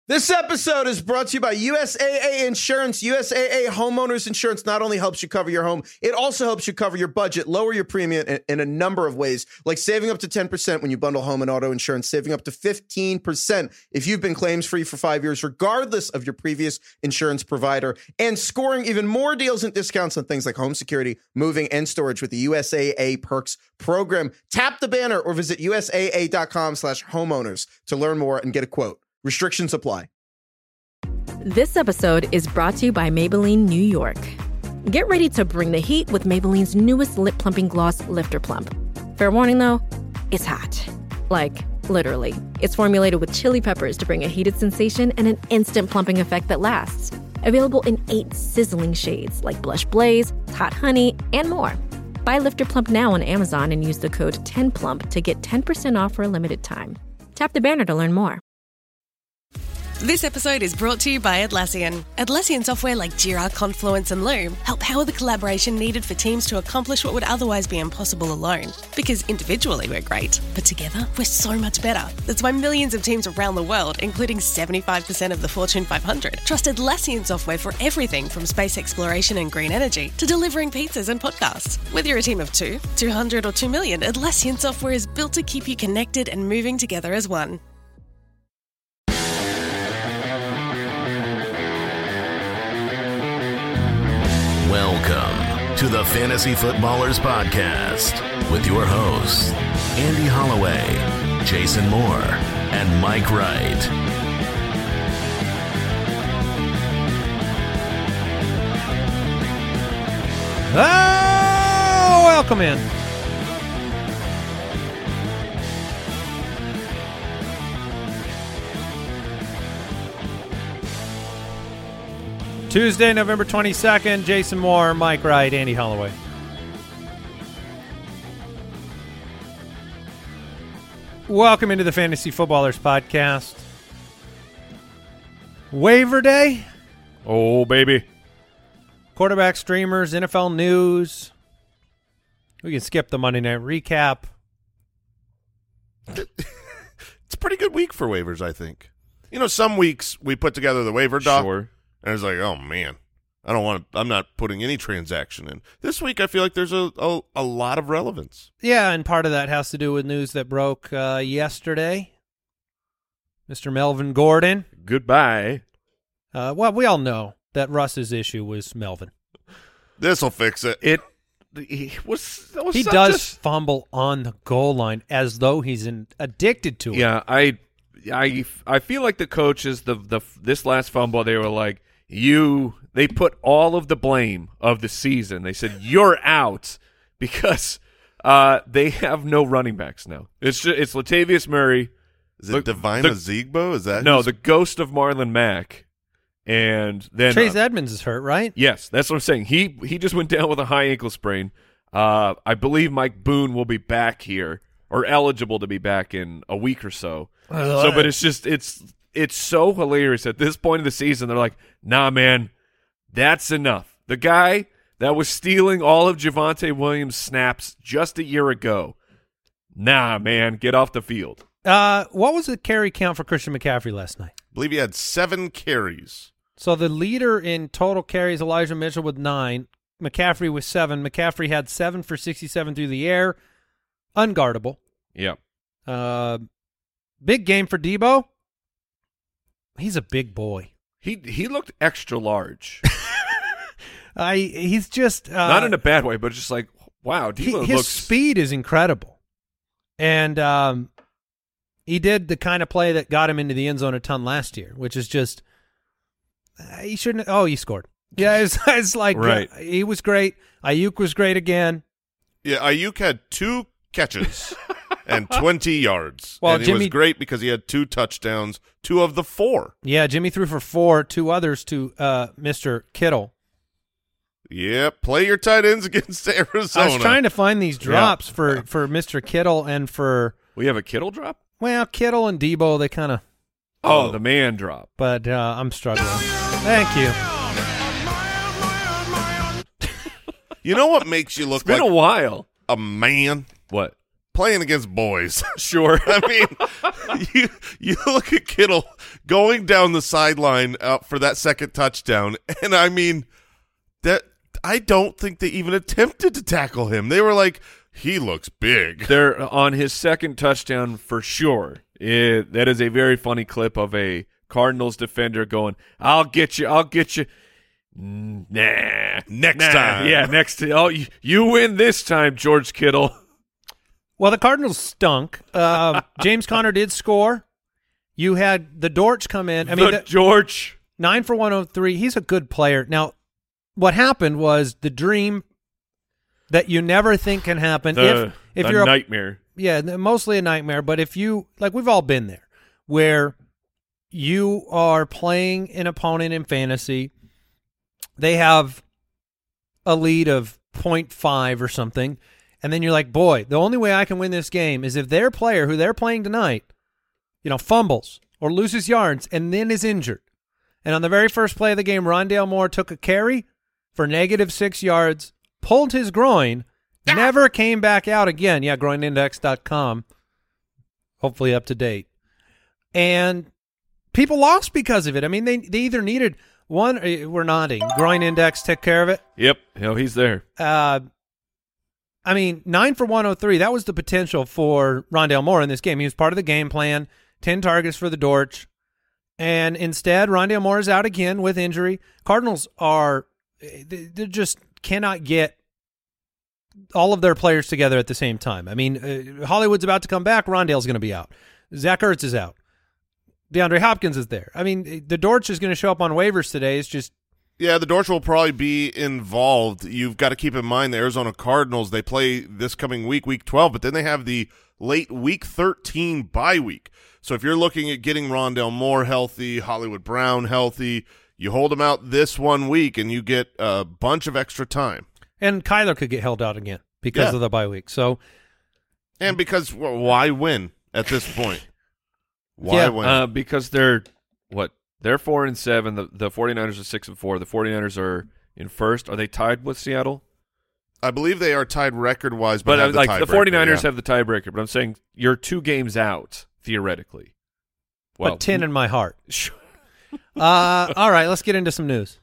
This episode is brought to you by USAA Insurance. USAA Homeowners Insurance not only helps you cover your home, it also helps you cover your budget, lower your premium in a number of ways, like saving up to 10% when you bundle home and auto insurance, saving up to 15% if you've been claims-free for 5 years, regardless of your previous insurance provider, and scoring even more deals and discounts on things like home security, moving, and storage with the USAA Perks program. Tap the banner or visit USAA.com/homeowners to learn more and get a quote. Restrictions apply. This episode is brought to you by Maybelline New York. Get ready to bring the heat with Maybelline's newest lip plumping gloss, Lifter Plump. Fair warning though, it's hot. Like, literally. It's formulated with chili peppers to bring a heated sensation and an instant plumping effect that lasts. Available in 8 sizzling shades like Blush Blaze, Hot Honey, and more. Buy Lifter Plump now on Amazon and use the code 10PLUMP to get 10% off for a limited time. Tap the banner to learn more. This episode is brought to you by Atlassian. Atlassian software like Jira, Confluence, and Loom help power the collaboration needed for teams to accomplish what would otherwise be impossible alone. Because individually we're great, but together we're so much better. That's why millions of teams around the world, including 75% of the Fortune 500, trust Atlassian software for everything from space exploration and green energy to delivering pizzas and podcasts. Whether you're a team of 2, 200, or 2 million, Atlassian software is built to keep you connected and moving together as one. Welcome to the Fantasy Footballers Podcast with your hosts, Andy Holloway, Jason Moore, and Mike Wright. Oh, welcome in. Tuesday, November 22nd, Jason Moore, Mike Wright, Andy Holloway. Welcome into the Fantasy Footballers Podcast. Waiver Day. Oh, baby. Quarterback streamers, NFL news. We can skip the Monday Night Recap. It's a pretty good week for waivers, I think. You know, some weeks we put together the waiver doc. Sure. And it's like, oh, man, I'm not putting any transaction in. This week I feel like there's a lot of relevance. Yeah, and part of that has to do with news that broke yesterday. Mr. Melvin Gordon. Goodbye. Well, we all know that Russ's issue was Melvin. This'll fix it. He does fumble on the goal line as though he's addicted to it. Yeah, I feel like the coaches, this last fumble, they were like, they put all of the blame of the season. They said, you're out because they have no running backs now. It's Latavius Murray. Is it Divine Ezigbo? Is that the ghost of Marlon Mack? And then Chase Edmonds is hurt, right? Yes, that's what I'm saying. He just went down with a high ankle sprain. I believe Mike Boone will be back here or eligible to be back in a week or so. But it's so hilarious at this point of the season. They're like, nah, man, that's enough. The guy that was stealing all of Javonte Williams' snaps just a year ago, nah, man, get off the field. What was the carry count for Christian McCaffrey last night? I believe he had 7 carries. So the leader in total carries, Elijah Mitchell with 9. McCaffrey with 7. McCaffrey had 7 for 67 through the air. Unguardable. Yeah. Big game for Debo. He's a big boy. He looked extra large. He's just not in a bad way, but just like, wow, Debo his looks... speed is incredible. And he did the kind of play that got him into the end zone a ton last year, which is just he shouldn't. Oh, he scored. Yeah, it's like right. He was great. Ayuk was great again. Yeah, Ayuk had 2 catches and 20 yards. Well, and he was great because he had 2 touchdowns, 2 of the 4. Yeah, Jimmy threw for 4, 2 others to Mr. Kittle. Yeah, play your tight ends against Arizona. I was trying to find these drops for Mr. Kittle and for... We have a Kittle drop? Well, Kittle and Debo, they kind of... Oh, the man drop. But I'm struggling. Thank you. You know what makes you look it's been like a while. A man? What? playing against boys. Sure. I mean, you look at Kittle going down the sideline for that second touchdown, and I mean, that I don't think they even attempted to tackle him. They were like, he looks big. They're on his second touchdown for sure. That is a very funny clip of a Cardinals defender going, I'll get you. Next time. Yeah, next time. Oh, you win this time, George Kittle. Well, the Cardinals stunk. James Conner did score. You had the Dortch come in. I mean, George. 9 for 103. He's a good player. Now, what happened was the dream that you never think can happen. If you're a nightmare. Mostly a nightmare. But if you, like we've all been there, where you are playing an opponent in fantasy, they have a lead of 0.5 or something, and then you're like, boy, the only way I can win this game is if their player who they're playing tonight, fumbles or loses yards and then is injured. And on the very first play of the game, Rondale Moore took a carry for -6 yards, pulled his groin, never came back out again. Yeah, groinindex.com. Hopefully up to date. And people lost because of it. I mean, they either needed one. We're nodding. Groin Index took care of it. Yep. He's there. I mean, 9 for 103. That was the potential for Rondale Moore in this game. He was part of the game plan. 10 targets for the Dortch. And instead, Rondale Moore is out again with injury. Cardinals they just cannot get all of their players together at the same time. I mean, Hollywood's about to come back. Rondale's going to be out. Zach Ertz is out. DeAndre Hopkins is there. I mean, the Dortch is going to show up on waivers today. It's just... Yeah, the Dortch will probably be involved. You've got to keep in mind the Arizona Cardinals, they play this coming week 12, but then they have the late week 13 bye week. So if you're looking at getting Rondale Moore healthy, Hollywood Brown healthy, you hold them out this 1 week and you get a bunch of extra time. And Kyler could get held out again because of the bye week. So, and because why win at this point? Why win? Because they're 4-7. The 49ers are 6-4. The 49ers are in first. Are they tied with Seattle? I believe they are tied record-wise, but have the 49ers have the tiebreaker. But I'm saying you're 2 games out theoretically. Well, but 10 in my heart. All right, let's get into some news.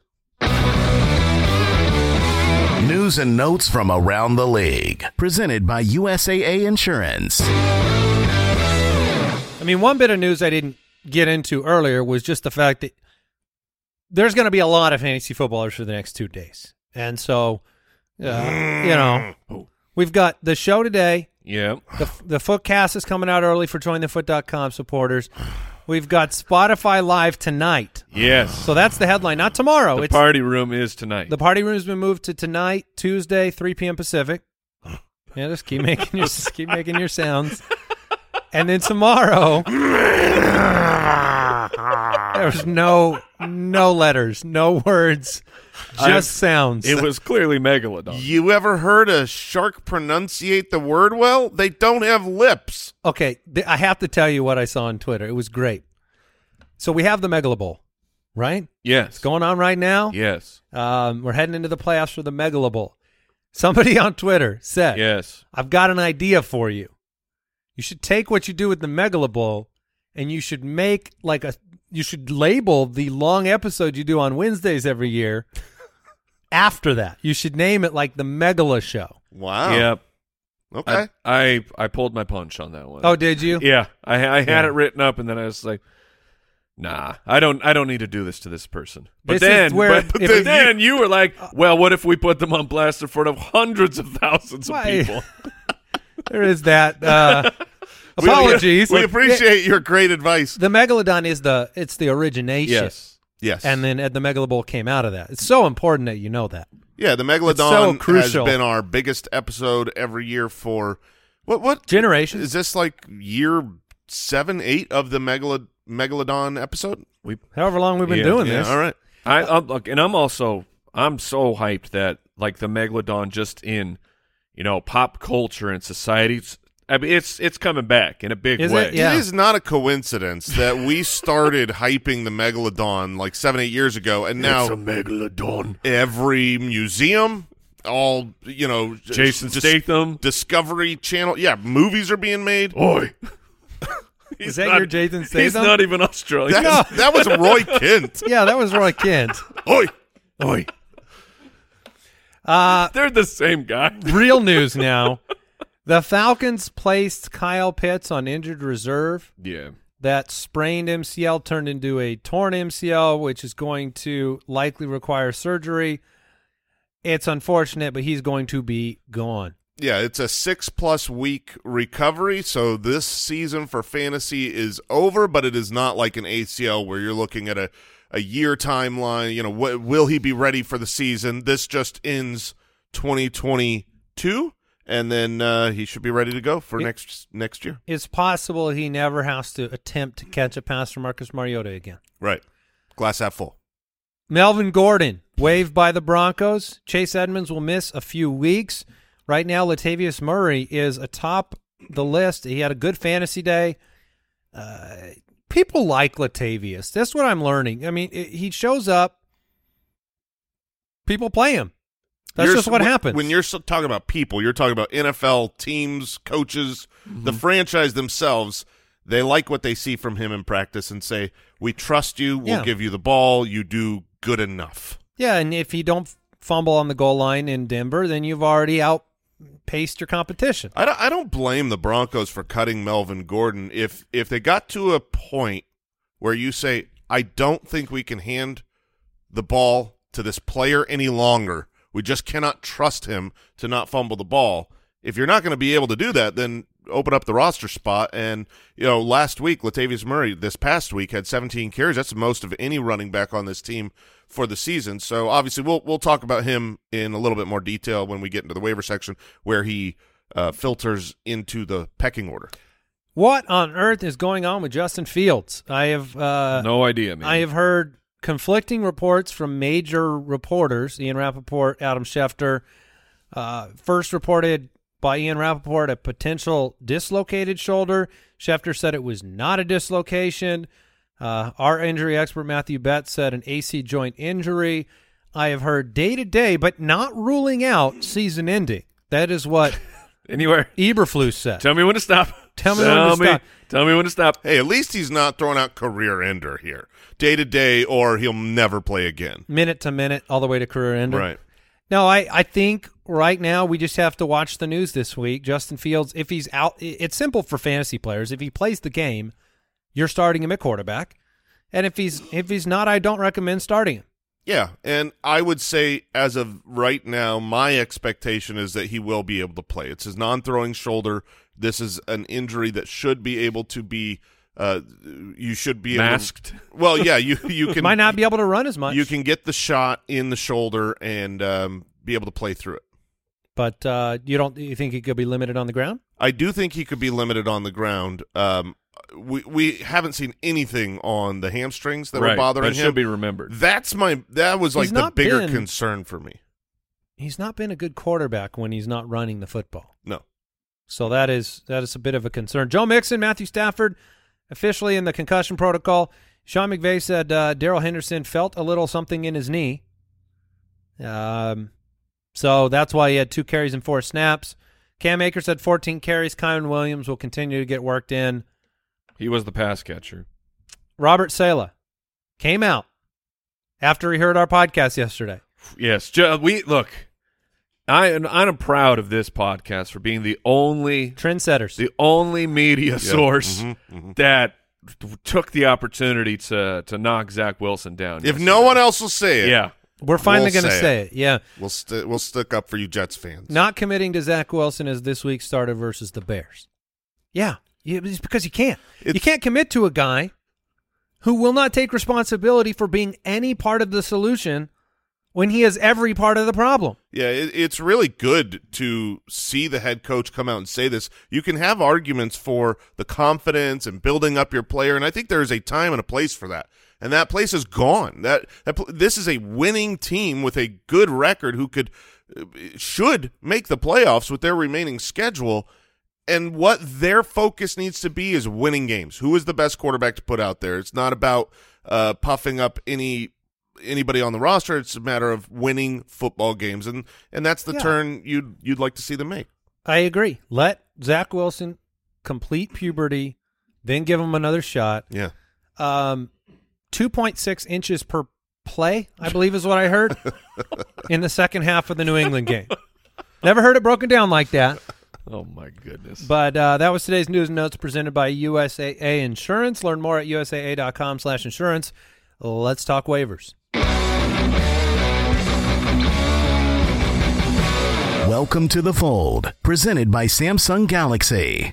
News and notes from around the league, presented by USAA Insurance. I mean, one bit of news I didn't get into earlier was just the fact that there's going to be a lot of fantasy footballers for the next 2 days. And so, we've got the show today. Yeah. The Footcast is coming out early for jointhefoot.com supporters. We've got Spotify Live tonight. Yes. So that's the headline, not tomorrow. The party room is tonight. The party room has been moved to tonight, Tuesday, 3 p.m. Pacific. Yeah, just keep making your sounds. And then tomorrow, there's no letters, no words, just sounds. It was clearly Megalodon. You ever heard a shark pronunciate the word well? They don't have lips. Okay, I have to tell you what I saw on Twitter. It was great. So we have the Megalo Bowl, right? Yes. It's going on right now. Yes. We're heading into the playoffs for the Megalo Bowl. Somebody on Twitter said, yes, I've got an idea for you. You should take what you do with the Megalo Bowl and you should make you should label the long episode you do on Wednesdays every year after that. You should name it like the Megala Show. Wow. Yep. Okay. I pulled my punch on that one. Oh, did you? Yeah. I had it written up and then I was like, nah, I don't need to do this to this person. But then you were like, well, what if we put them on blast in front of hundreds of thousands of people? There is that. Apologies. We appreciate your great advice. The Megalodon is the origination. Yes. And then the Megalo Bowl came out of that. It's so important that you know that. Yeah, the Megalodon has been our biggest episode every year for what generations? Is this like year 7, 8 of the Megalodon episode? However long we've been doing this. All right. I'm so hyped that like the Megalodon just in pop culture and society. I mean, it's coming back in a big way. It? Yeah. It is not a coincidence that we started hyping the Megalodon like 7, 8 years ago, and now it's a Megalodon. Every museum, all Jason Statham, Discovery Channel. Yeah, movies are being made. Oi. Is that your Jason Statham? He's not even Australian. That was Roy Kent. Yeah, that was Roy Kent. Oi. Oi. They're the same guy. Real news now. The Falcons placed Kyle Pitts on injured reserve. Yeah. That sprained MCL turned into a torn MCL, which is going to likely require surgery. It's unfortunate, but he's going to be gone. Yeah, it's a 6+ week recovery, so this season for fantasy is over, but it is not like an ACL where you're looking at a year timeline. Will he be ready for the season? This just ends 2022, and then he should be ready to go for next year. It's possible he never has to attempt to catch a pass from Marcus Mariota again. Right. Glass half full. Melvin Gordon, waived by the Broncos. Chase Edmonds will miss a few weeks. Right now, Latavius Murray is atop the list. He had a good fantasy day. People like Latavius. That's what I'm learning. I mean, he shows up. People play him. That's just what happens. When you're talking about people, you're talking about NFL teams, coaches, the franchise themselves. They like what they see from him in practice and say, we trust you. We'll give you the ball. You do good enough. Yeah, and if you don't fumble on the goal line in Denver, then you've already outpaced your competition. I don't blame the Broncos for cutting Melvin Gordon. If they got to a point where you say, I don't think we can hand the ball to this player any longer, we just cannot trust him to not fumble the ball. If you're not going to be able to do that, then open up the roster spot. And, last week, Latavius Murray, this past week, had 17 carries. That's the most of any running back on this team for the season. So, obviously, we'll talk about him in a little bit more detail when we get into the waiver section where he filters into the pecking order. What on earth is going on with Justin Fields? I have no idea, man. I have heard conflicting reports from major reporters, Ian Rappaport, Adam Schefter. First reported by Ian Rappaport a potential dislocated shoulder. Schefter said it was not a dislocation. Our injury expert Matthew Betts said an AC joint injury. I have heard day-to-day, but not ruling out season ending. That is what anywhere Eberflus said. Tell me when to stop. Tell me when to stop. Hey, at least he's not throwing out career ender here. Day-to-day, or he'll never play again. Minute to minute, all the way to career ender. Right. No, I think right now we just have to watch the news this week. Justin Fields, if he's out, it's simple for fantasy players. If he plays the game, you're starting him at quarterback. And if he's not, I don't recommend starting him. Yeah, and I would say as of right now, my expectation is that he will be able to play. It's his non-throwing shoulder. This is an injury that should be able to be you should be masked. Well, yeah, you can might not be able to run as much. You can get the shot in the shoulder and be able to play through it. But you think he could be limited on the ground? I do think he could be limited on the ground. We haven't seen anything on the hamstrings that were bothering him. That should be remembered. That was like the bigger concern for me. He's not been a good quarterback when he's not running the football. No. So that is a bit of a concern. Joe Mixon, Matthew Stafford, officially in the concussion protocol. Sean McVay said Darrell Henderson felt a little something in his knee. So that's why he had 2 carries and 4 snaps. Cam Akers had 14 carries. Kyron Williams will continue to get worked in. He was the pass catcher. Robert Saleh came out after he heard our podcast yesterday. Yes. I'm proud of this podcast for being the only trendsetters, the only media source that took the opportunity to knock Zach Wilson down. If no one else will say it, yeah, we're finally going to say it. Yeah, we'll stick up for you, Jets fans. Not committing to Zach Wilson as this week's starter versus the Bears. Yeah, it's because you can't. You can't commit to a guy who will not take responsibility for being any part of the solution when he is every part of the problem. Yeah, it's really good to see the head coach come out and say this. You can have arguments for the confidence and building up your player, and I think there is a time and a place for that. And that place is gone. This is a winning team with a good record who should make the playoffs with their remaining schedule. And what their focus needs to be is winning games. Who is the best quarterback to put out there? It's not about puffing up any anybody on the roster. It's a matter of winning football games, and that's the turn you'd like to see them make. I agree. Let Zach Wilson complete puberty, then give him another shot. Yeah. 2.6 inches per play, I believe is what I heard in the second half of the New England game. Never heard it broken down like that. Oh, my goodness. But that was today's news and notes presented by USAA Insurance. Learn more at USAA.com/insurance. Let's talk waivers. Welcome to the Fold, presented by Samsung Galaxy.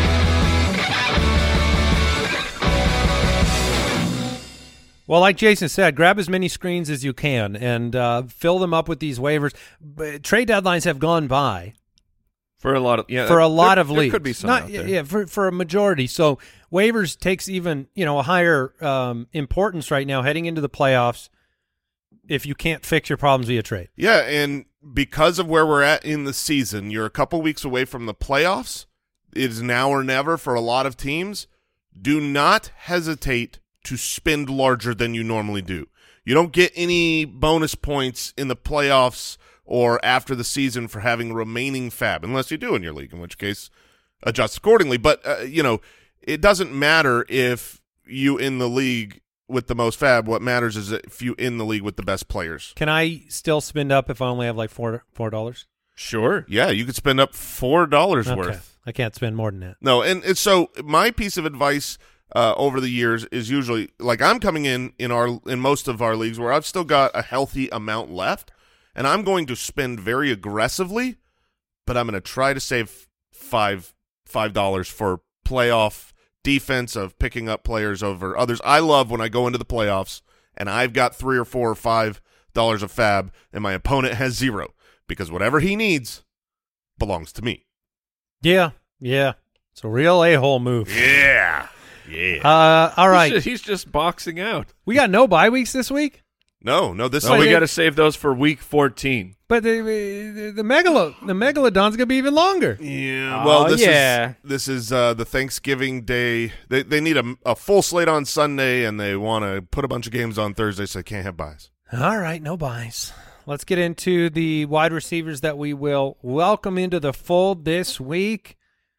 Well, like Jason said, grab as many screens as you can and fill them up with these waivers. But trade deadlines have gone by. For a lot of leagues. There could be some out there. Yeah, for a majority. So waivers takes even a higher importance right now heading into the playoffs if you can't fix your problems via trade. Yeah, and because of where we're at in the season, you're a couple weeks away from the playoffs. It is now or never for a lot of teams. Do not hesitate to spend larger than you normally do. You don't get any bonus points in the playoffs or after the season for having remaining fab, unless you do in your league, in which case adjust accordingly. But, it doesn't matter if you in the league with the most fab. What matters is if you in the league with the best players. Can I still spend up if I only have like $4? Sure. Yeah, you could spend up $4 worth. I can't spend more than that. No, and so my piece of advice over the years is usually, like, I'm coming in most of our leagues where I've still got a healthy amount left, and I'm going to spend very aggressively, but I'm going to try to save $5 for playoff defense of picking up players over others. I love when I go into the playoffs and I've got $3 or $4 or $5 of fab and my opponent has $0, because whatever he needs belongs to me. Yeah. It's a real a-hole move. Yeah. All right. He's just boxing out. We got no bye weeks this week? No. This we got to save those for week 14. But the Megalodon's gonna be even longer. Yeah. Well, this is the Thanksgiving Day. They need a full slate on Sunday, and they want to put a bunch of games on Thursday, so they can't have buys. All right, no buys. Let's get into the wide receivers that we will welcome into the fold this week.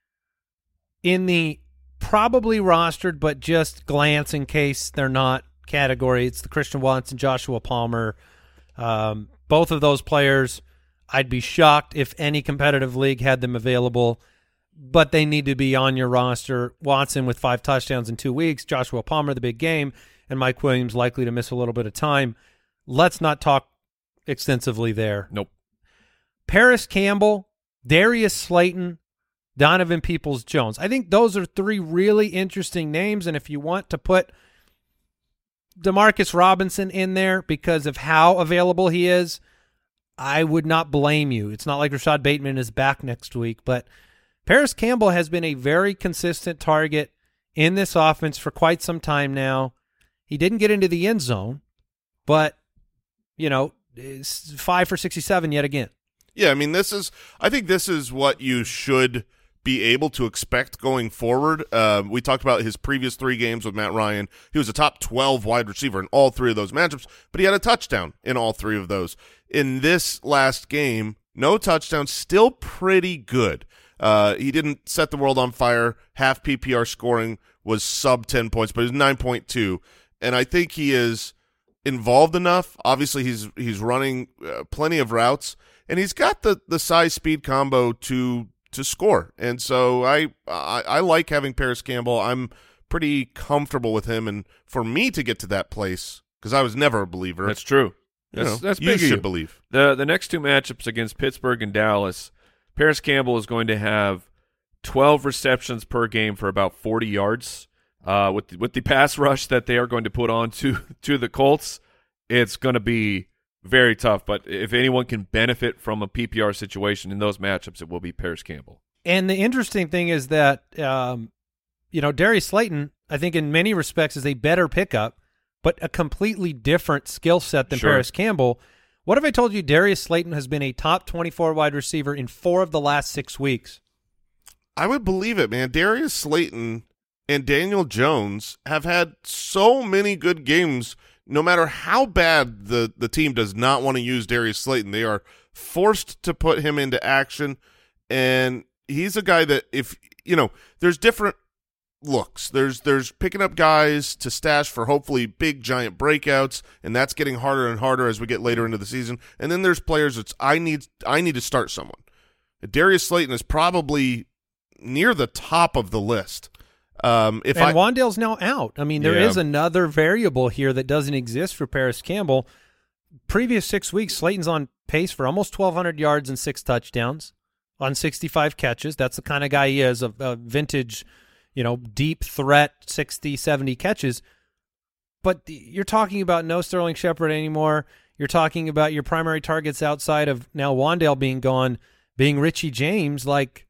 In the probably rostered, but just glance in case they're not category, it's the Christian Watson, Joshua Palmer. Both of those players, I'd be shocked if any competitive league had them available, but they need to be on your roster. Watson with 5 touchdowns in 2 weeks, Joshua Palmer, the big game, and Mike Williams likely to miss a little bit of time. Let's not talk extensively there. Nope. Paris Campbell, Darius Slayton, Donovan Peoples-Jones. I think those are 3 really interesting names, and if you want to put Demarcus Robinson in there because of how available he is, I would not blame you. It's not like Rashad Bateman is back next week, but Paris Campbell has been a very consistent target in this offense for quite some time now. He didn't get into the end zone, but, it's 5 for 67 yet again. Yeah, I mean, I think this is what you should be able to expect going forward. We talked about his previous 3 games with Matt Ryan. He was a top 12 wide receiver in all 3 of those matchups, but he had a touchdown in all 3 of those. In this last game, no touchdown, still pretty good. He didn't set the world on fire. Half PPR scoring was sub 10 points, but it was 9.2. And I think he is involved enough. Obviously, he's running plenty of routes, and he's got the size-speed combo to score. And so I like having Paris Campbell. I'm pretty comfortable with him, and for me to get to that place, because I was never a believer. That's true. That's big. You should believe. The next 2 matchups against Pittsburgh and Dallas, Paris Campbell is going to have 12 receptions per game for about 40 yards. With the pass rush that they are going to put on to the Colts, it's going to be very tough. But if anyone can benefit from a PPR situation in those matchups, it will be Paris Campbell. And the interesting thing is that, Darius Slayton, I think in many respects is a better pickup, but a completely different skill set than Paris Campbell. What if I told you Darius Slayton has been a top 24 wide receiver in 4 of the last 6 weeks? I would believe it, man. Darius Slayton, and Daniel Jones have had so many good games. No matter how bad the team does not want to use Darius Slayton, they are forced to put him into action. And he's a guy that there's different looks. There's picking up guys to stash for hopefully big giant breakouts, and that's getting harder and harder as we get later into the season. And then there's players that's I need to start someone. Darius Slayton is probably near the top of the list. Wan'Dale's now out. I mean, there is another variable here that doesn't exist for Paris Campbell. Previous 6 weeks, Slayton's on pace for almost 1,200 yards and 6 touchdowns on 65 catches. That's the kind of guy he is, a vintage, deep threat, 60, 70 catches. But you're talking about no Sterling Shepard anymore. You're talking about your primary targets outside of now Wan'Dale being gone, being Richie James,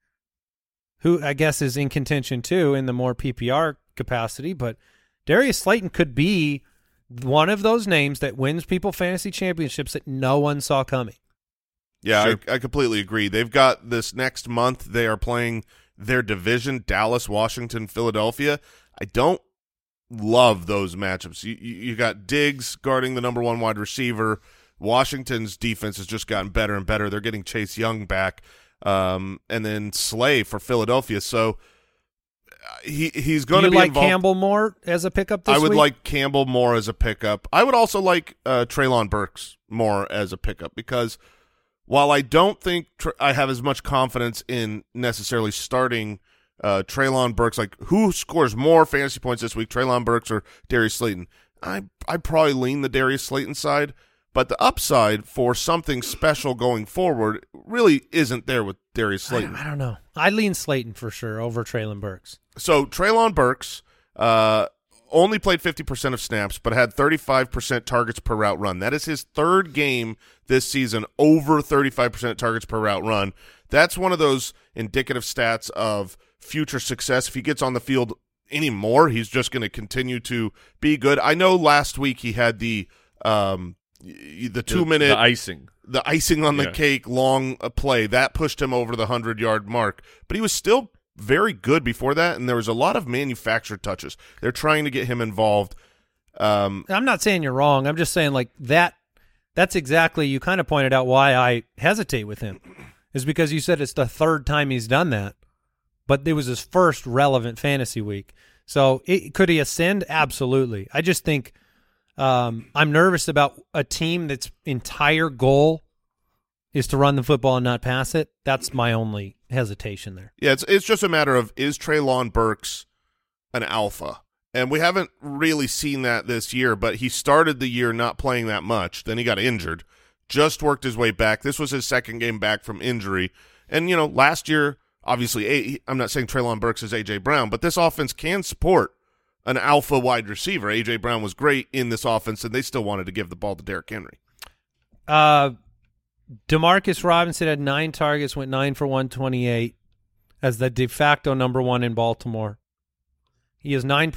who I guess is in contention too in the more PPR capacity. But Darius Slayton could be one of those names that wins people fantasy championships that no one saw coming. Yeah, Sure. I completely agree. They've got this next month. They are playing their division, Dallas, Washington, Philadelphia. I don't love those matchups. You got Diggs guarding the number 1 wide receiver. Washington's defense has just gotten better and better. They're getting Chase Young back. And then Slay for Philadelphia. So he's going to be involved. Campbell more as a pickup this week? I would like Campbell more as a pickup. I would also like Treylon Burks more as a pickup because while I don't think I have as much confidence in necessarily starting Treylon Burks, like who scores more fantasy points this week, Treylon Burks or Darius Slayton, I'd probably lean the Darius Slayton side. But the upside for something special going forward really isn't there with Darius Slayton. I don't know. I lean Slayton for sure over Treylon Burks. So Treylon Burks only played 50% of snaps, but had 35% targets per route run. That is his third game this season over 35% targets per route run. That's one of those indicative stats of future success. If he gets on the field anymore, he's just going to continue to be good. I know last week he had the 2-minute the icing on the cake long play that pushed him over the 100-yard mark, but he was still very good before that, and there was a lot of manufactured touches. They're trying to get him involved. I'm not saying you're wrong. I'm just saying that's exactly, you kind of pointed out why I hesitate with him, is because you said it's the third time he's done that, but it was his first relevant fantasy week. So could he ascend? Absolutely. I just think I'm nervous about a team that's entire goal is to run the football and not pass it. That's my only hesitation there. Yeah, it's just a matter of, is Treylon Burks an alpha? And we haven't really seen that this year, but he started the year not playing that much. Then he got injured, just worked his way back. This was his second game back from injury. And, last year, obviously, I'm not saying Treylon Burks is A.J. Brown, but this offense can support an alpha wide receiver. A.J. Brown was great in this offense, and they still wanted to give the ball to Derrick Henry. Demarcus Robinson had 9 targets, went 9 for 128 as the de facto number 1 in Baltimore. He is 9%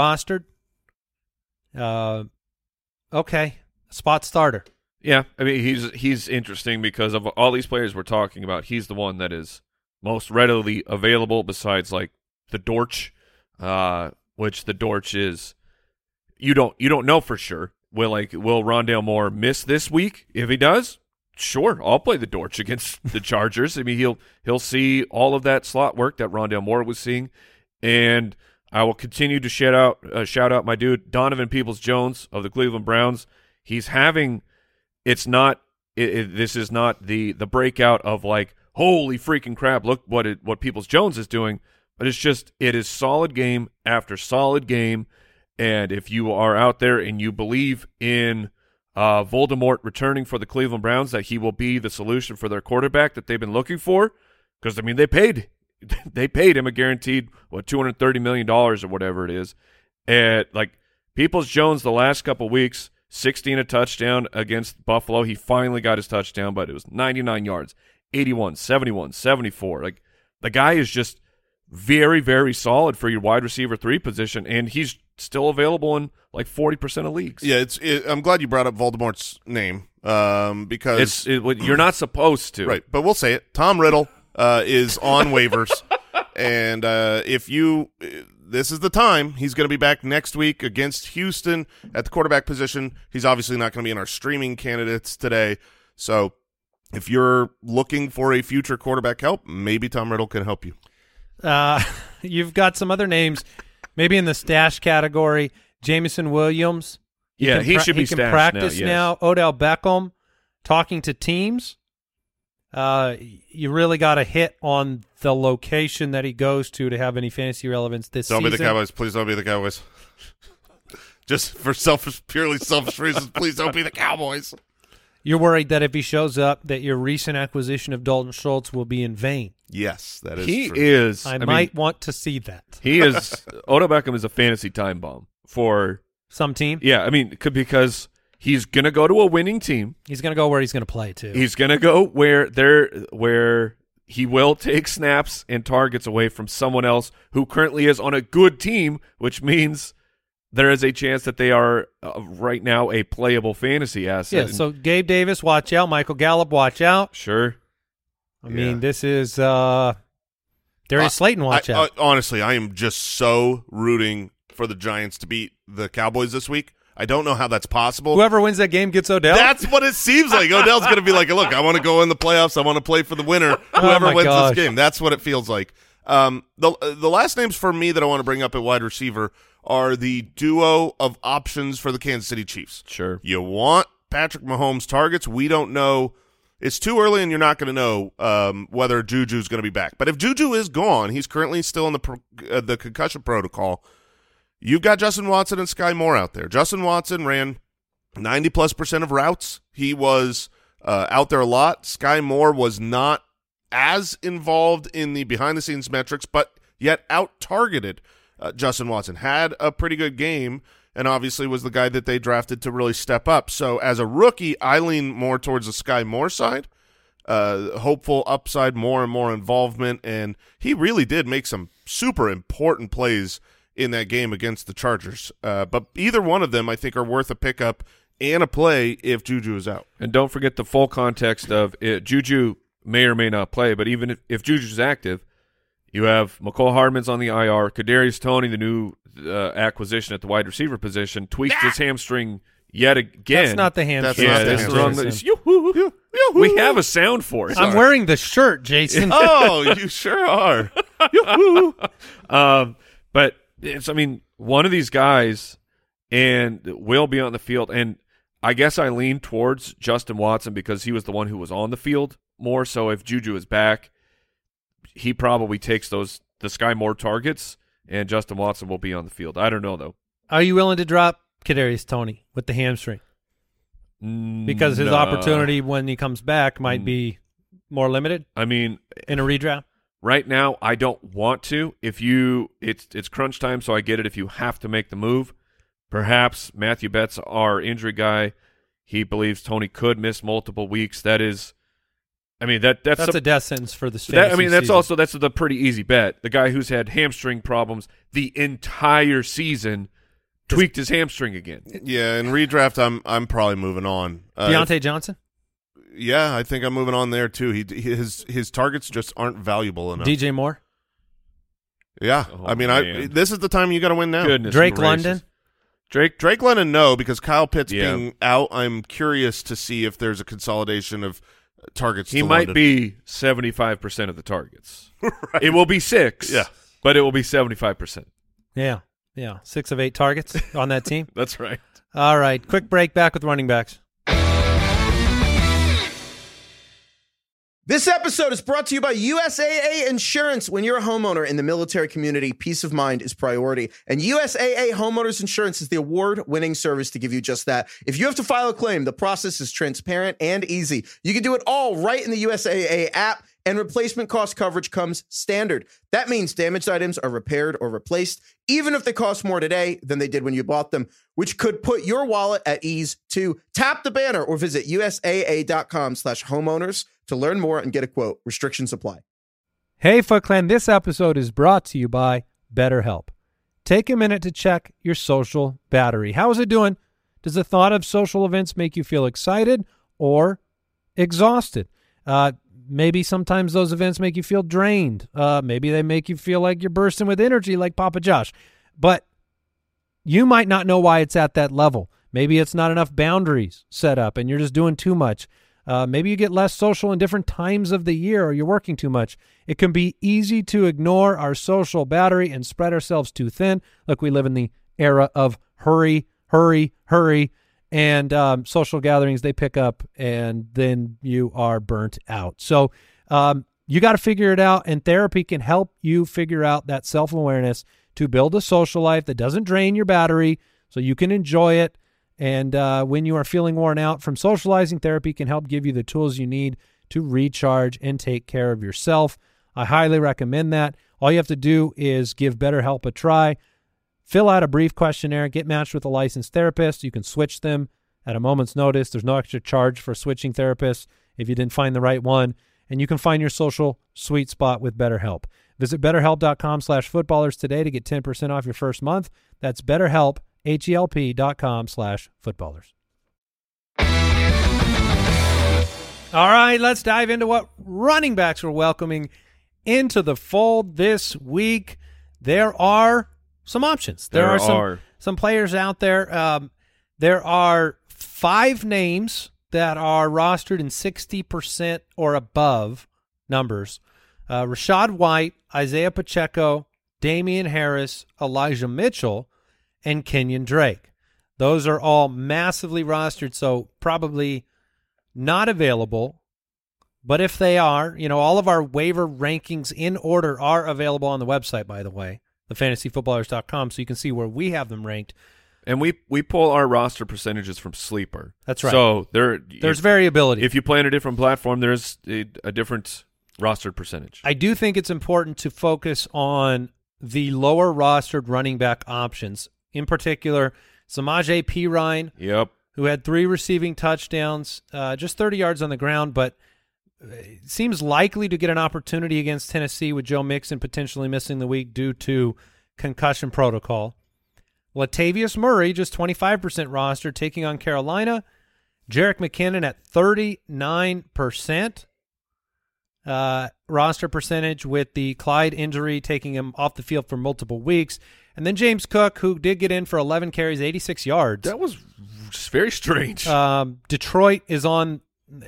rostered. Okay, spot starter. Yeah, I mean he's interesting because of all these players we're talking about. He's the one that is most readily available besides like the Dortch, which the Dortch is you don't know for sure. Will Rondale Moore miss this week? If he does, sure, I'll play the Dortch against the Chargers. I mean he'll see all of that slot work that Rondale Moore was seeing, and I will continue to shout out my dude Donovan Peoples-Jones of the Cleveland Browns. He's having this is not the breakout of like, holy freaking crap, look what Peoples-Jones is doing, but it is solid game after solid game. And if you are out there and you believe in Voldemort returning for the Cleveland Browns, that he will be the solution for their quarterback that they've been looking for, because I mean they paid him a guaranteed $230 million or whatever it is. And like Peoples-Jones the last couple weeks, 16 a touchdown against Buffalo. He finally got his touchdown, but it was 99 yards, 81, 71, 74. Like the guy is just very, very solid for your wide receiver 3 position, and he's still available in like 40% of leagues. Yeah, I'm glad you brought up Voldemort's name because you're not supposed to, right? But we'll say it. Tom Riddle is on waivers, and if you this is the time. He's going to be back next week against Houston at the quarterback position. He's obviously not going to be in our streaming candidates today. So if you're looking for a future quarterback help, maybe Tom Riddle can help you. You've got some other names, maybe in the stash category. Jameson Williams. He should be he can stashed practice now. Yes. Odell Beckham talking to teams. You really got to hit on the location that he goes to have any fantasy relevance this season. Don't be the Cowboys. Please don't be the Cowboys. Just for purely selfish reasons, please don't be the Cowboys. You're worried that if he shows up, that your recent acquisition of Dalton Schultz will be in vain. Yes, that is He true. is. I might want to see that. He is. Odell Beckham is a fantasy time bomb for some team. Yeah, I mean, because he's going to go to a winning team. He's going to go where he's going to play too. He's going to go where he will take snaps and targets away from someone else who currently is on a good team, which means there is a chance that they are right now a playable fantasy asset. Yeah, so Gabe Davis, watch out. Michael Gallup, watch out. Sure. I mean, this is Darius Slayton, watch out. Honestly, I am just so rooting for the Giants to beat the Cowboys this week. I don't know how that's possible. Whoever wins that game gets Odell? That's what it seems like. Odell's going to be like, look, I want to go in the playoffs. I want to play for the winner. Whoever wins this game. That's what it feels like. The last names for me that I want to bring up at wide receiver are the duo of options for the Kansas City Chiefs. Sure. You want Patrick Mahomes targets. We don't know. It's too early, and you're not going to know whether Juju's going to be back. But if Juju is gone, he's currently still in the concussion protocol. You've got Justin Watson and Sky Moore out there. Justin Watson ran 90+% of routes. He was out there a lot. Sky Moore was not as involved in the behind-the-scenes metrics, but yet out-targeted Justin Watson. Had a pretty good game, and obviously was the guy that they drafted to really step up. So as a rookie, I lean more towards the Sky Moore side. Hopeful upside, more and more involvement, and he really did make some super important plays in that game against the Chargers. But either one of them, I think, are worth a pickup and a play if Juju is out. And don't forget the full context of it. Juju may or may not play, but even if Juju's active, you have McCole Hardman's on the IR. Kadarius Toney, the new acquisition at the wide receiver position, tweaked his hamstring yet again. That's not the hamstring. That's not the hamstring. We have a sound for it. I'm wearing the shirt, Jason. Oh, you sure are. But it's, I mean, one of these guys and will be on the field, and I guess I lean towards Justin Watson because he was the one who was on the field more. So if Juju is back, he probably takes the Sky Moore targets, and Justin Watson will be on the field. I don't know, though. Are you willing to drop Kadarius Toney with the hamstring? Because his opportunity when he comes back might be more limited? I mean, in a redraft? Right now, I don't want to. It's crunch time, so I get it if you have to make the move. Perhaps Matthew Betts, our injury guy, he believes Toney could miss multiple weeks. That is, I mean, that's a death sentence for the fantasy season. That's a pretty easy bet. The guy who's had hamstring problems the entire season tweaked his hamstring again. Yeah, in redraft, I'm probably moving on. Deontay Johnson? Yeah, I think I'm moving on there too. His targets just aren't valuable enough. DJ Moore? Yeah, Oh, I mean, man. this is the time you got to win now. Goodness Drake gracious. London? Drake London, no, because Kyle Pitts Yeah. being out, I'm curious to see if there's a consolidation of targets. He to might London. be 75% of the targets. It will be 6. Yeah. But it will be 75%. Yeah. 6 of 8 targets on that team. That's right. All right, quick break, back with running backs. This episode is brought to you by USAA Insurance. When you're a homeowner in the military community, peace of mind is priority. And USAA Homeowners Insurance is the award-winning service to give you just that. If you have to file a claim, the process is transparent and easy. You can do it all right in the USAA app, and replacement cost coverage comes standard. That means damaged items are repaired or replaced, even if they cost more today than they did when you bought them, which could put your wallet at ease too. Tap the banner or visit usaa.com/homeowners to learn more and get a quote. Restrictions apply. Hey, Foot Clan, this episode is brought to you by BetterHelp. Take a minute to check your social battery. How is it doing? Does the thought of social events make you feel excited or exhausted? Maybe sometimes those events make you feel drained. Maybe they make you feel like you're bursting with energy like Papa Josh. But you might not know why it's at that level. Maybe it's not enough boundaries set up and you're just doing too much. Maybe you get less social in different times of the year or you're working too much. It can be easy to ignore our social battery and spread ourselves too thin. Look, we live in the era of hurry, and social gatherings, they pick up, and then you are burnt out. So you got to figure it out, and therapy can help you figure out that self-awareness to build a social life that doesn't drain your battery so you can enjoy it. And when you are feeling worn out from socializing, therapy can help give you the tools you need to recharge and take care of yourself. I highly recommend that. All you have to do is give BetterHelp a try. Fill out a brief questionnaire, get matched with a licensed therapist. You can switch them at a moment's notice. There's no extra charge for switching therapists if you didn't find the right one. And you can find your social sweet spot with BetterHelp. Visit BetterHelp.com/footballers today to get 10% off your first month. That's BetterHelp, HELP.com/footballers. All right, let's dive into what running backs we're welcoming into the fold this week. There are some options. There are some players out there. There are 5 names that are rostered in 60% or above numbers. Rachaad White, Isaiah Pacheco, Damian Harris, Elijah Mitchell, and Kenyon Drake. Those are all massively rostered, so probably not available. But if they are, all of our waiver rankings in order are available on the website, by the way, thefantasyfootballers.com, so you can see where we have them ranked. And we pull our roster percentages from Sleeper. That's right. So there's variability. If you play on a different platform, there's a different rostered percentage. I do think it's important to focus on the lower rostered running back options. In particular, Samaje Perine, who had 3 receiving touchdowns, just 30 yards on the ground, but seems likely to get an opportunity against Tennessee with Joe Mixon potentially missing the week due to concussion protocol. Latavius Murray, just 25% roster, taking on Carolina. Jerick McKinnon at 39% roster percentage with the Clyde injury taking him off the field for multiple weeks. And then James Cook, who did get in for 11 carries, 86 yards. That was very strange. Detroit is on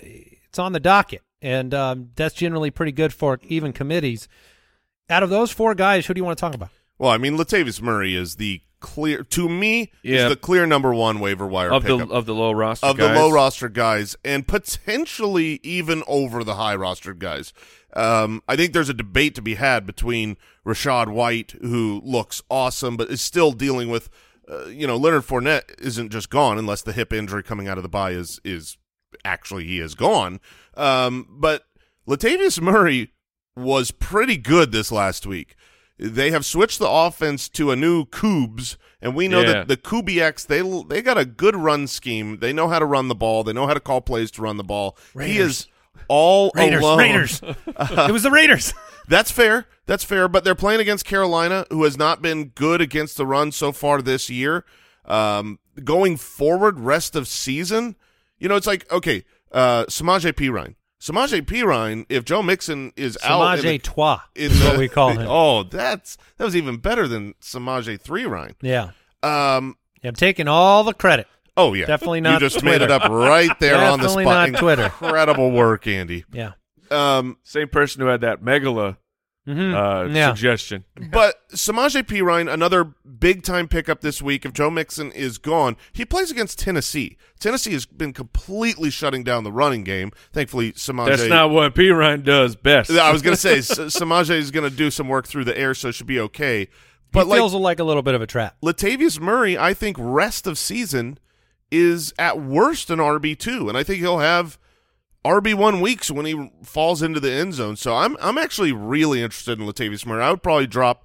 the docket, and that's generally pretty good for even committees. Out of those 4 guys, who do you want to talk about? Well, I mean, Latavius Murray is the clear, to me, is the clear number 1 waiver wire pickup. Of the low roster guys. The low roster guys, and potentially even over the high rostered guys. I think there's a debate to be had between Rachaad White, who looks awesome, but is still dealing with, Leonard Fournette isn't just gone unless the hip injury coming out of the bye is actually he is gone. But Latavius Murray was pretty good this last week. They have switched the offense to a new Cougs, and we know that the Kubiaks, they got a good run scheme. They know how to run the ball. They know how to call plays to run the ball. Raiders. He is all alone. Raiders. It was the Raiders. That's fair. That's fair. But they're playing against Carolina, who has not been good against the run so far this year. Going forward, rest of season, it's like, okay, Samaje Perine. Samaje Perine, if Joe Mixon is out, Samaje is what we call him. Oh, that was even better than Samaje 3-Rine. Yeah. I'm taking all the credit. Oh yeah, definitely not. You just Twitter. made it up right there on the spot. Definitely not Twitter. Incredible work, Andy. Yeah. Same person who had that Megala suggestion. But Samaje Perine, another big-time pickup this week. If Joe Mixon is gone, he plays against Tennessee. Tennessee has been completely shutting down the running game. Thankfully, Samaje... That's not what Perine does best. I was going to say, Samaje is going to do some work through the air, so it should be okay. But he feels like a little bit of a trap. Latavius Murray, I think rest of season is at worst an RB2, and I think he'll have RB1 weeks when he falls into the end zone. So I'm actually really interested in Latavius Murray. I would probably drop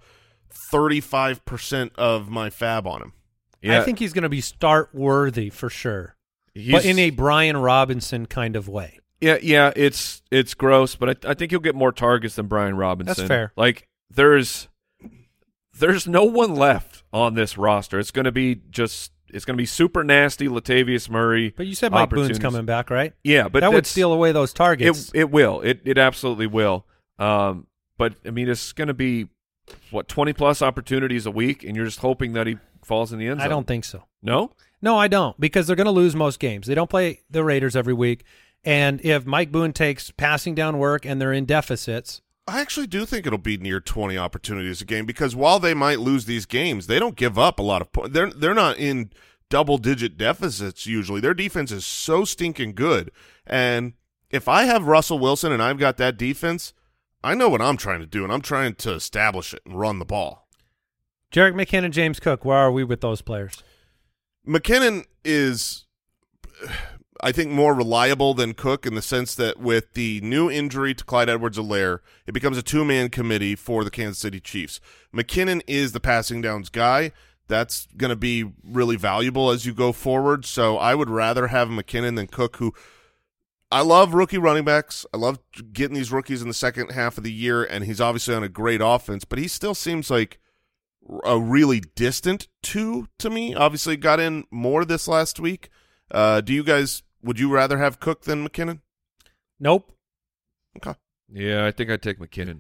35% of my fab on him. Yeah. I think he's going to be start worthy for sure, but in a Brian Robinson kind of way. Yeah, it's gross, but I think he'll get more targets than Brian Robinson. That's fair. Like there's no one left on this roster. It's going to be just it's going to be super nasty. Latavius Murray. But you said Mike Boone's coming back, right? Yeah, but that would steal away those targets. It will. It absolutely will. But I mean, it's going to be 20+ opportunities a week, and you're just hoping that he falls in the end zone. I don't think so. No, I don't, because they're going to lose most games. They don't play the Raiders every week, and if Mike Boone takes passing down work and they're in deficits, I actually do think it'll be near 20 opportunities a game, because while they might lose these games, they don't give up a lot of points. They're not in double-digit deficits usually. Their defense is so stinking good, and if I have Russell Wilson and I've got that defense, I know what I'm trying to do, and I'm trying to establish it and run the ball. Jerick McKinnon, James Cook, where are we with those players? McKinnon is, I think, more reliable than Cook in the sense that with the new injury to Clyde Edwards-Helaire, it becomes a two-man committee for the Kansas City Chiefs. McKinnon is the passing downs guy. That's going to be really valuable as you go forward, so I would rather have McKinnon than Cook, who – I love rookie running backs. I love getting these rookies in the second half of the year, and he's obviously on a great offense, but he still seems like a really distant two to me. Obviously got in more this last week. Would you rather have Cook than McKinnon? Nope. Okay. Yeah, I think I'd take McKinnon.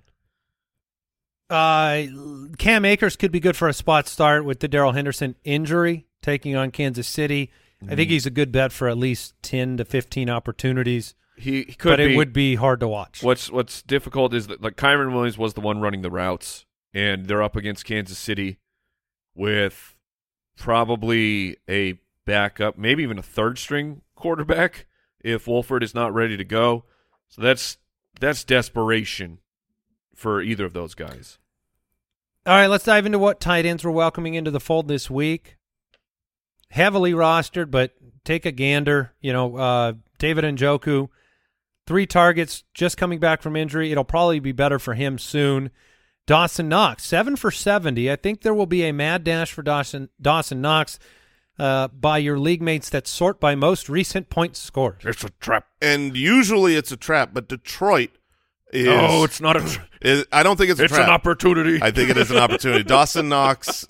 Cam Akers could be good for a spot start with the Darrell Henderson injury, taking on Kansas City. I think he's a good bet for at least 10 to 15 opportunities. He could, but it would be hard to watch. What's difficult is that Kyren Williams was the one running the routes, and they're up against Kansas City with probably a backup, maybe even a third-string quarterback if Wolford is not ready to go. So that's desperation for either of those guys. All right, let's dive into what tight ends we're welcoming into the fold this week. Heavily rostered, but take a gander. David Njoku, 3 targets, just coming back from injury. It'll probably be better for him soon. Dawson Knox, 7 for 70. I think there will be a mad dash for Dawson Knox by your league mates that sort by most recent points scored. It's a trap. And usually it's a trap, but Detroit is... No, it's not a trap. I don't think it's a trap. It's an opportunity. I think it is an opportunity. Dawson Knox...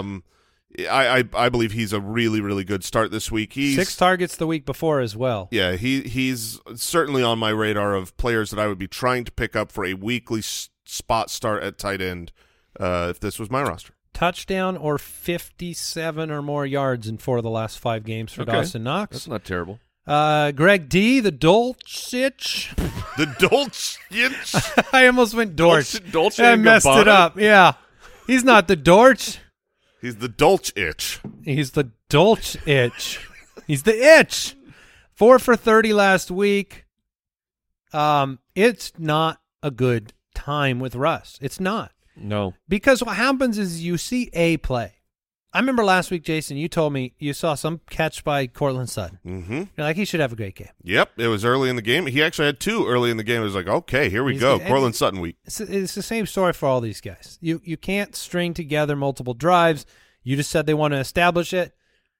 I believe he's a really, really good start this week. He's 6 targets the week before as well. Yeah, he's certainly on my radar of players that I would be trying to pick up for a weekly spot start at tight end if this was my roster. Touchdown or 57 or more yards in 4 of the last 5 games for Dawson Knox. That's not terrible. Greg D, the Dolchich. The Dolchich? I almost went Dorch. Dolce I messed it up. Yeah. He's not the Dorch. He's the Dolch itch. He's the Dolch itch. He's the itch. 4 for 30 last week. It's not a good time with Russ. It's not. No. Because what happens is you see a play. I remember last week, Jason, you told me you saw some catch by Cortland Sutton. Mm-hmm. You're like, he should have a great game. Yep, it was early in the game. He actually had 2 early in the game. It was like, okay, here we go. Cortland Sutton week. It's the same story for all these guys. You can't string together multiple drives. You just said they want to establish it.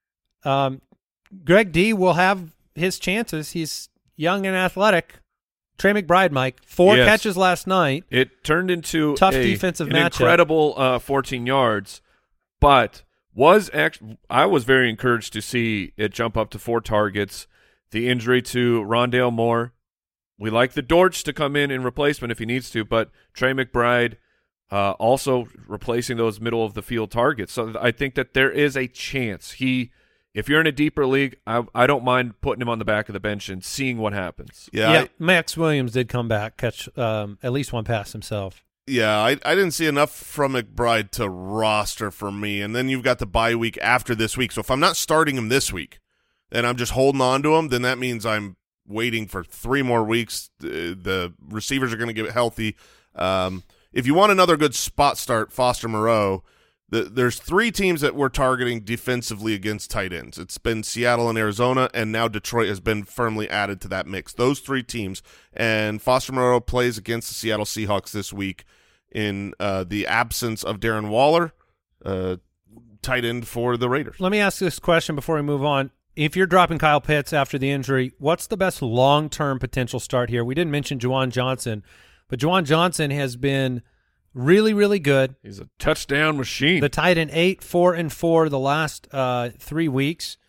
Greg D will have his chances. He's young and athletic. Trey McBride, Mike, 4 catches last night. It turned into tough defensive matchup. Incredible 14 yards, but I was very encouraged to see it jump up to 4 targets. The injury to Rondale Moore. We like the Dortch to come in replacement if he needs to, but Trey McBride also replacing those middle of the field targets. So I think that there is a chance if you're in a deeper league, I don't mind putting him on the back of the bench and seeing what happens. Yeah, Max Williams did come back, catch at least 1 pass himself. Yeah, I didn't see enough from McBride to roster for me. And then you've got the bye week after this week. So if I'm not starting him this week and I'm just holding on to him, then that means I'm waiting for 3 more weeks. The receivers are going to get healthy. If you want another good spot start, Foster Moreau, there's 3 teams that we're targeting defensively against tight ends. It's been Seattle and Arizona, and now Detroit has been firmly added to that mix. Those 3 teams. And Foster Moreau plays against the Seattle Seahawks this week in the absence of Darren Waller, tight end for the Raiders. Let me ask this question before we move on. If you're dropping Kyle Pitts after the injury, what's the best long-term potential start here? We didn't mention Juwan Johnson, but Juwan Johnson has been really, really good. He's a touchdown machine. The tight end 8, 4, and 4 the last 3 weeks.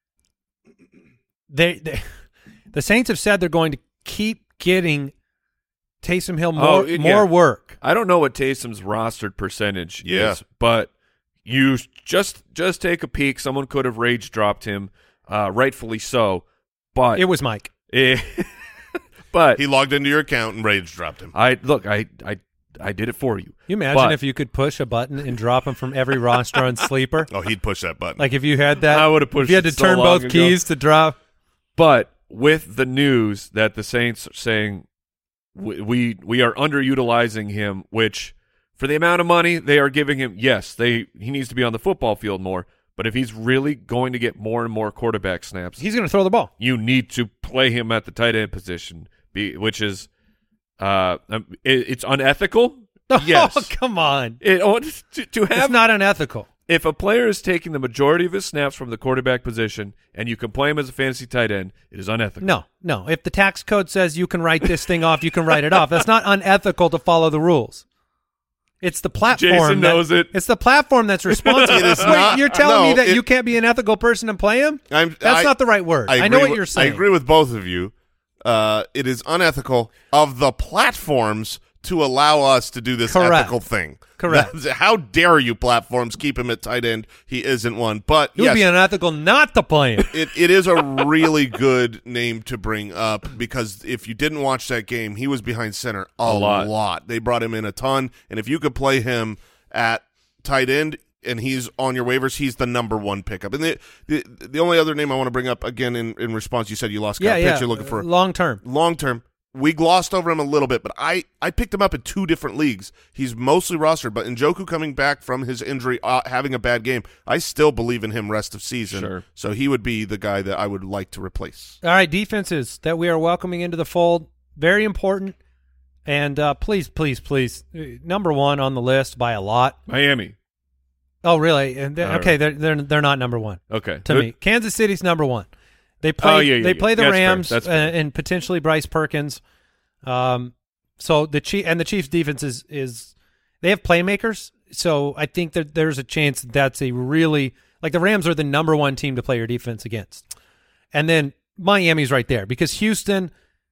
The Saints have said they're going to keep getting Taysom Hill more work. I don't know what Taysom's rostered percentage is, but you just take a peek. Someone could have rage dropped him, rightfully so. But it was Mike. But he logged into your account and rage dropped him. I did it for you. You imagine if you could push a button and drop him from every roster on Sleeper? Oh, he'd push that button. Like if you had that, I would have pushed. If you had to it so turn long both ago. keys to drop. But with the news that the Saints are saying we are underutilizing him, which for the amount of money they are giving him, yes, he needs to be on the football field more. But if he's really going to get more and more quarterback snaps, He's going to throw the ball. you need to play him at the tight end position, which is it's unethical. Yes. Oh, come on. To have It's not unethical. if a player is taking the majority of his snaps from the quarterback position and you can play him as a fantasy tight end, it is unethical. No. If the tax code says you can write this thing off, you can write it off. That's not unethical to follow the rules. It's the platform. Jason knows it. It's the platform that's responsible. It is Wait, not- you're telling me no, that you can't be an ethical person and play him? That's not the right word. I know what you're saying. I agree with both of you. It is unethical of the platforms to allow us to do this ethical thing. Correct. How dare you, platforms, keep him at tight end? He isn't one. But It would be unethical not to play him. it is a really good name to bring up because if you didn't watch that game, he was behind center a lot. They brought him in a ton, and if you could play him at tight end and he's on your waivers, he's the number one pickup. And the only other name I want to bring up, again, in response, you said you lost Kyle Pitts. You're looking for long term. We glossed over him a little bit, but I picked him up in 2 different leagues. He's mostly rostered, but Njoku coming back from his injury, having a bad game, I still believe in him rest of season. Sure. So he would be the guy that I would like to replace. All right, defenses that we are welcoming into the fold, very important. And please, number one on the list by a lot. Miami. Oh, really? And they're not number one. Okay. To me, Kansas City's number one. They play. They play the That's Rams fair. That's fair. and potentially Bryce Perkins. So the Chiefs' defense is they have playmakers. So I think that there's a chance that's a really like the Rams are the number one team to play your defense against, and then Miami's right there because Houston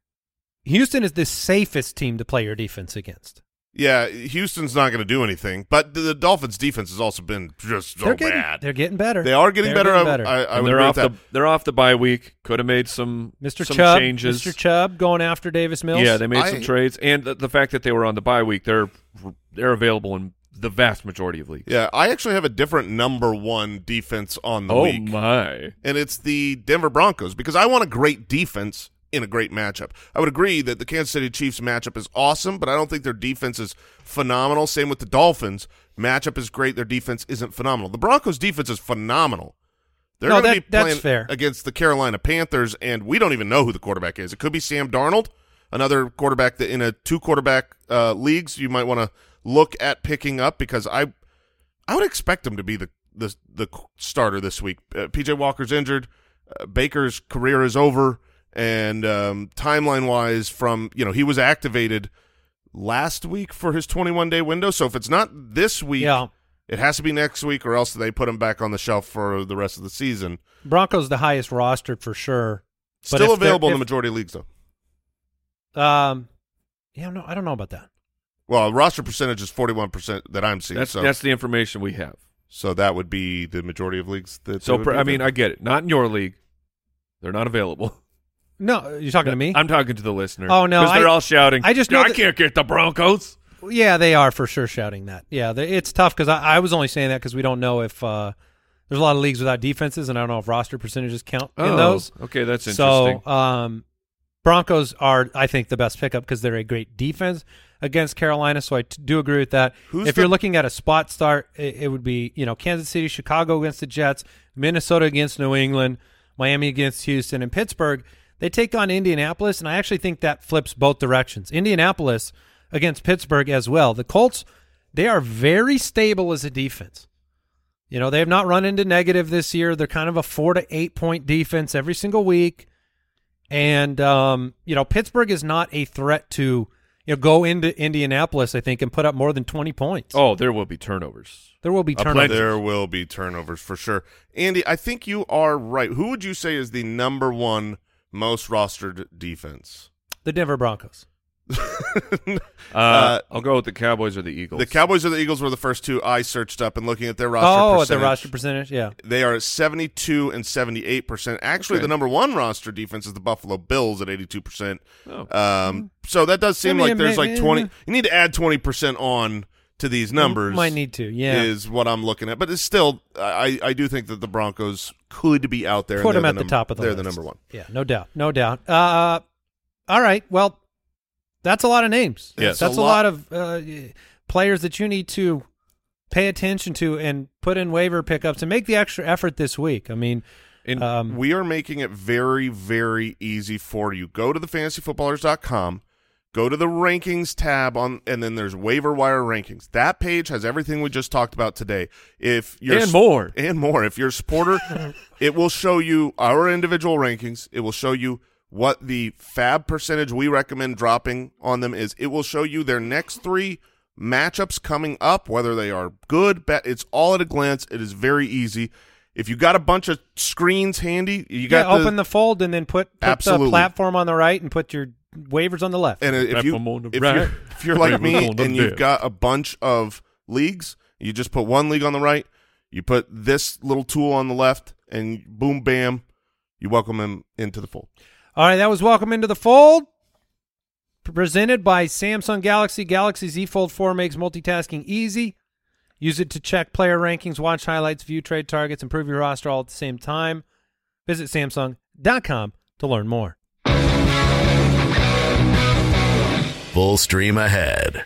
is the safest team to play your defense against. Yeah, Houston's not going to do anything, but the Dolphins' defense has also been just so bad. They're getting better. They are getting better. I would they're agree off with that. they're off the bye week. Could have made some Chubb, changes. Mr. Chubb going after Davis Mills. Yeah, they made some trades, and the fact that they were on the bye week, they're available in the vast majority of leagues. Yeah, I actually have a different number one defense on the week. Oh my! And it's the Denver Broncos because I want a great defense in a great matchup. I would agree that the Kansas City Chiefs matchup is awesome, but I don't think their defense is phenomenal. Same with the Dolphins. Matchup is great. Their defense isn't phenomenal. The Broncos' defense is phenomenal. They're going to be playing fair. against the Carolina Panthers, and we don't even know who the quarterback is. It could be Sam Darnold, another quarterback that in a 2-quarterback leagues you might want to look at picking up because I would expect him to be the starter this week. P.J. Walker's injured. Baker's career is over. And timeline-wise, he was activated last week for his 21-day window. So if it's not this week, it has to be next week, or else they put him back on the shelf for the rest of the season. Broncos the highest rostered for sure. But Still available in the majority of leagues, though. I don't know about that. Well, roster percentage is 41% that I'm seeing. That's the information we have. So that would be the majority of leagues. I get it. Not in your league. They're not available. No, you're talking to me? I'm talking to the listener. Oh, no. Because they're all shouting, I just know I can't get the Broncos. Yeah, they are for sure shouting that. Yeah, it's tough because I was only saying that because we don't know if there's a lot of leagues without defenses, and I don't know if roster percentages count in those. Okay, that's interesting. So Broncos are, I think, the best pickup because they're a great defense against Carolina, so I do agree with that. If you're looking at a spot start, it would be Kansas City, Chicago against the Jets, Minnesota against New England, Miami against Houston, and Pittsburgh. They take on Indianapolis, and I actually think that flips both directions. Indianapolis against Pittsburgh as well. The Colts, they are very stable as a defense. They have not run into negative this year. They're kind of a 4 to 8 point defense every single week. And, Pittsburgh is not a threat to go into Indianapolis, I think, and put up more than 20 points. Oh, there will be turnovers. There will be turnovers. There will be turnovers for sure. Andy, I think you are right. Who would you say is the number one most rostered defense? The Denver Broncos. I'll go with the Cowboys or the Eagles. The Cowboys or the Eagles were the first two I searched up, and looking at their roster percentage. At the roster percentage, yeah. They are at 72 and 78%. Actually, the number one roster defense is the Buffalo Bills at 82%. Oh. So that does seem like there's like 20. You need to add 20% on to these numbers. Might need to, yeah. Is what I'm looking at. But it's still, I do think that the Broncos could be out there. Put them at the top of the list. They're the number one. Yeah, no doubt. No doubt. All right, well, that's a lot of names. Yes, that's a lot of players that you need to pay attention to and put in waiver pickups and make the extra effort this week. I mean, we are making it very, very easy for you. Go to thefantasyfootballers.com, go to the rankings tab and then there's waiver wire rankings. That page has everything we just talked about today. If you're and more. If you're a supporter, it will show you our individual rankings. It will show you what the fab percentage we recommend dropping on them is. It will show you their next 3 matchups coming up, whether they are good, bad. It's all at a glance. It is very easy. If you got a bunch of screens handy, you got open the fold and then put the platform on the right and put your waivers on the left. And if you're like me and you've got a bunch of leagues, you just put one league on the right, you put this little tool on the left, and boom, bam, you welcome them into the fold. All right, that was Welcome Into the Fold, presented by Samsung Galaxy. Galaxy Z Fold 4 makes multitasking easy. Use it to check player rankings, watch highlights, view trade targets, improve your roster all at the same time. Visit Samsung.com to learn more. Full stream ahead.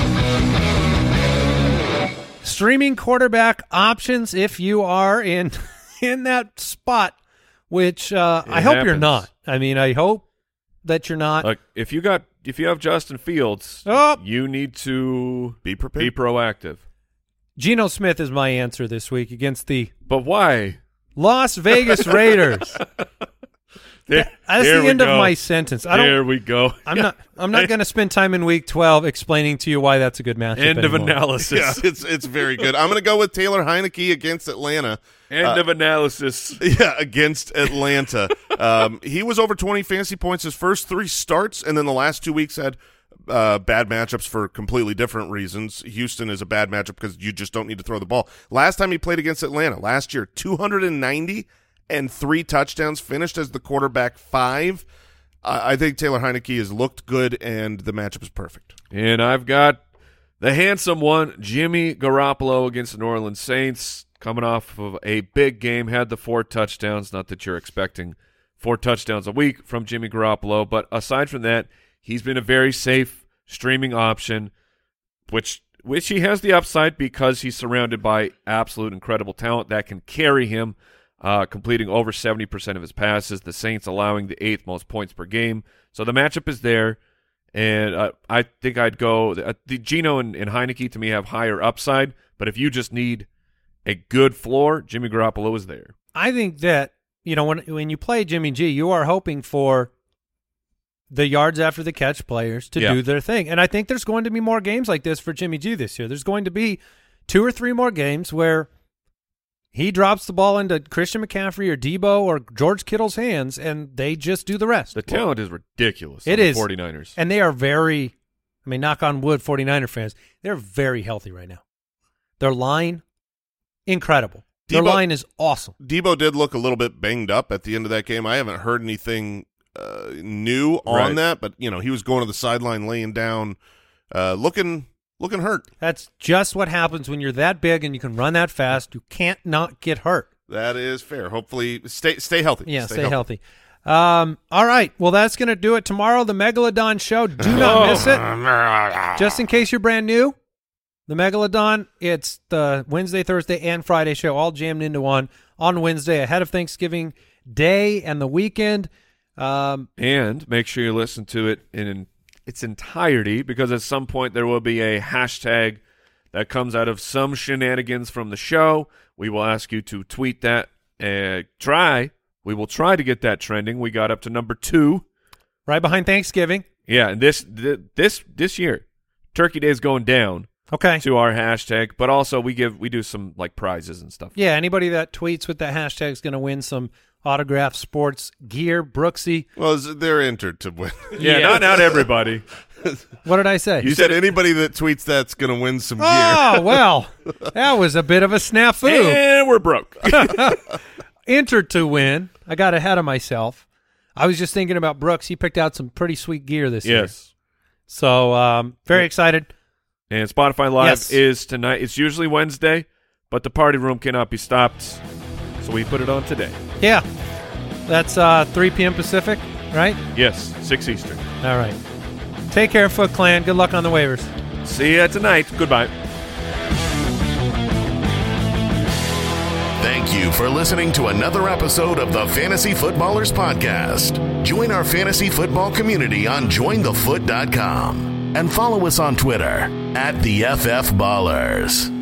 Streaming quarterback options if you are in that spot, which I hope you're not. I mean, I hope that you're not. Like if you have Justin Fields, you need to be prepared, be proactive. Geno Smith is my answer this week against the why? Las Vegas Raiders. That's the end of my sentence. There we go. I'm not going to spend time in week 12 explaining to you why that's a good matchup. End of anymore. analysis. Yeah, it's very good. I'm going to go with Taylor Heineke against Atlanta. End of analysis. Yeah, against Atlanta. He was over 20 fantasy points his first 3 starts, and then the last 2 weeks had bad matchups for completely different reasons. Houston is a bad matchup because you just don't need to throw the ball. Last time he played against Atlanta, last year, 290 and 3 touchdowns, finished as the quarterback 5. I think Taylor Heineke has looked good, and the matchup is perfect. And I've got the handsome one, Jimmy Garoppolo against the New Orleans Saints, coming off of a big game, had the 4 touchdowns. Not that you're expecting 4 touchdowns a week from Jimmy Garoppolo, but aside from that, he's been a very safe streaming option, which he has the upside because he's surrounded by absolute incredible talent that can carry him. Completing over 70% of his passes, the Saints allowing the 8th most points per game. So the matchup is there, and I think I'd go the Geno and Heineke to me have higher upside, but if you just need a good floor, Jimmy Garoppolo is there. I think that, when you play Jimmy G, you are hoping for the yards after the catch players to do their thing. And I think there's going to be more games like this for Jimmy G this year. There's going to be 2 or 3 more games where he drops the ball into Christian McCaffrey or Debo or George Kittle's hands, and they just do the rest. The talent is ridiculous. It is. 49ers. And they are very, knock on wood, 49er fans, they're very healthy right now. Their line, incredible. Their line is awesome. Debo did look a little bit banged up at the end of that game. I haven't heard anything new on that, but, he was going to the sideline, laying down, looking hurt. That's just what happens when you're that big and you can run that fast. You can't not get hurt. That is fair. Hopefully, stay healthy. Yeah, stay healthy. All right. Well, that's going to do it. Tomorrow, the Megalodon show. Do not miss it. Just in case you're brand new, the Megalodon, it's the Wednesday, Thursday, and Friday show all jammed into one on Wednesday ahead of Thanksgiving Day and the weekend. And make sure you listen to it in its entirety, because at some point there will be a hashtag that comes out of some shenanigans from the show. We will ask you to tweet that. We will try to get that trending. We got up to number 2. Right behind Thanksgiving. Yeah, and this year, Turkey Day is going down Okay. to our hashtag, but also we do some like prizes and stuff. Yeah, anybody that tweets with that hashtag is going to win some autographed sports gear. Brooksy. Well, they're entered to win. Yeah, not everybody. What did I say? You said anybody that tweets that's going to win some gear. Oh, well, that was a bit of a snafu. And we're broke. Entered to win. I got ahead of myself. I was just thinking about Brooks. He picked out some pretty sweet gear this year. Yes. So very excited. And Spotify Live Yes. is tonight. It's usually Wednesday, but the party room cannot be stopped, so we put it on today. Yeah. That's 3 p.m. Pacific, right? Yes, 6 Eastern. All right. Take care, Foot Clan. Good luck on the waivers. See you tonight. Goodbye. Thank you for listening to another episode of the Fantasy Footballers Podcast. Join our fantasy football community on jointhefoot.com and follow us on Twitter @TheFFBallers.